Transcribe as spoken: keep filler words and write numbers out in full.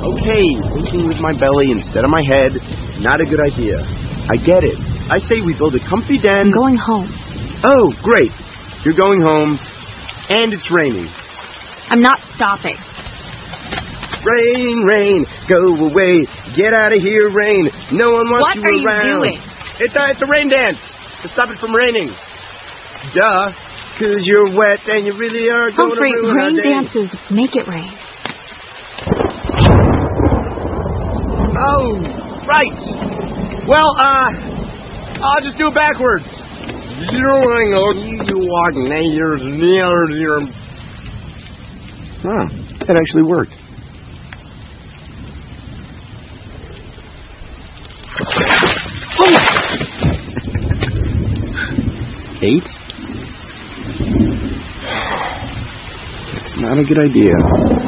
Okay, thinking with my belly instead of my head, not a good idea. I get it. I say we build a comfy den. I'm going home. Oh, great. You're going home, and it's raining. I'm not stopping. Rain, rain, go away. Get out of here, rain. No one wants what you are around. you doing? It's a, it's a rain dance to stop it from raining. Duh, because you're wet and you really are going Humphrey, to ruin rain our day. dances make it rain. Oh, right. Well, uh, I'll just do it backwards. Huh, that actually worked. Eight? That's not a good idea.